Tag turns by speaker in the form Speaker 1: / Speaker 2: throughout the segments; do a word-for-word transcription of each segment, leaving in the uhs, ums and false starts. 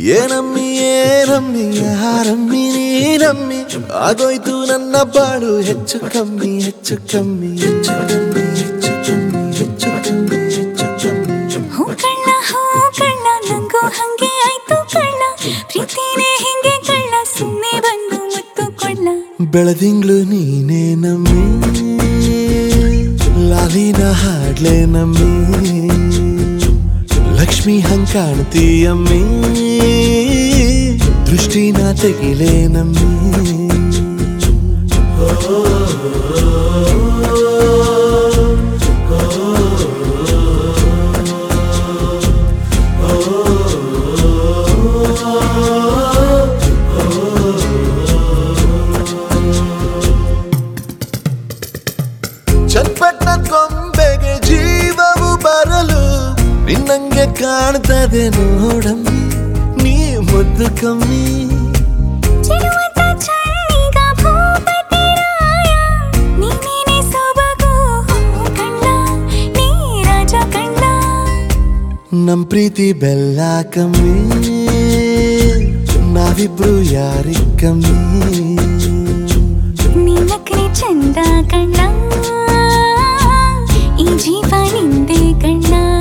Speaker 1: ಏನಮ್ಮಿ ಏನಮ್ಮಿ ಯಾರಮ್ಮಿ ನೀನಮ್ಮಿ ಆಗೋಯ್ತು ನನ್ನ ಬಾಳು ಹೆಚ್ಚು ಕಮ್ಮಿ ಹೆಚ್ಚು ಕಮ್ಮಿ ಹೆಚ್ಚು ಕಮ್ಮಿ ಹೆಚ್ಚು ಕಮ್ಮಿ ಹೆಚ್ಚು ಕಮ್ಮಿ ಹೆಚ್ಚು ಕಮ್ಮಿ
Speaker 2: ಹೂ ಕಳ್ಳ ಹೂ ಕಳ್ಳ ನಂಗೂ ಹಂಗೆ ಆಯ್ತು ಕಳ್ಳ ಪ್ರೀತಿನೇ ಹಿಂಗೆ ಕಳ್ಳ ಸುಮ್ಮನೆ ಬಂದು ಮುತ್ತು ಕೊಳ್ಳ
Speaker 1: ಬೆಳದಿಂಗ್ಳು ನೀನೇ ನಮ್ಮಿ ಲಾಲಿನ ಹಾಡ್ಲೆ ನಮ್ಮಿ ಲಕ್ಷ್ಮಿ ಹಂಗ್ ಕಾಣ್ತೀಯಮ್ಮಿ ದೃಷ್ಟಿನ ತೆಗಿಲೇ ನಮ್ಮಿ ಚಟ್ಪಟ್ಟ ಕೊಂಬೆಗೆ ಜೀವವು ಬರಲು ನಿನ್ನಂಗೆ ಕಾಣ್ತದೆ ನೋಡಮ್ಮಿ ನೀ ಮುದ್ದು ಕಮ್ಮಿ ನಮ್ ಪ್ರೀತಿ ಬೆಲ್ಲ ಕಮ್ಮಿ ನಾವಿಬ್ರು ಯಾರಿ ಕಮ್ಮಿ
Speaker 2: ನೀನಕ್ರೆ ಚಂದ ಕಣ್ಣ ಈ ಜೀವ ನಿಂದೆ ಕಣ್ಣ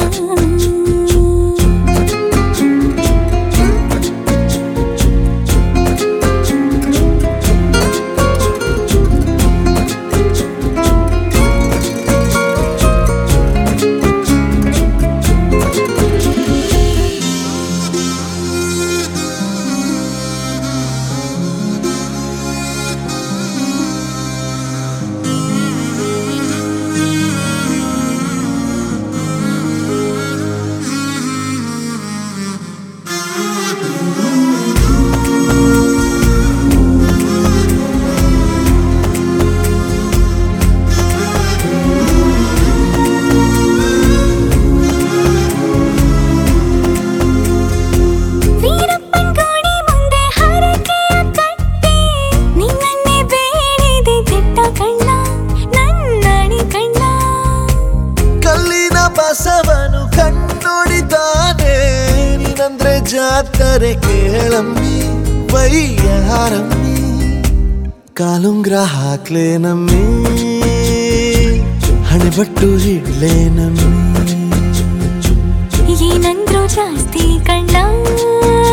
Speaker 1: ಬಸವನು ಕಣ್ಣೊಡಿತಾನೆ ನೀನಂದ್ರೆ ಜಾತ್ರೆ ಕೇಳಮ್ಮಿ ವೈಯಾರಮ್ಮಿ ಕಾಲುಂಗ್ರ ಹಾಕ್ಲೇ ನಮ್ಮಿ ಹಣೆಬಟ್ಟು ಹಿಡ್ಲೇ ನಮ್ಮಿ
Speaker 2: ಏನಂದ್ರು ಜಾಸ್ತಿ ಕಣ್ಣ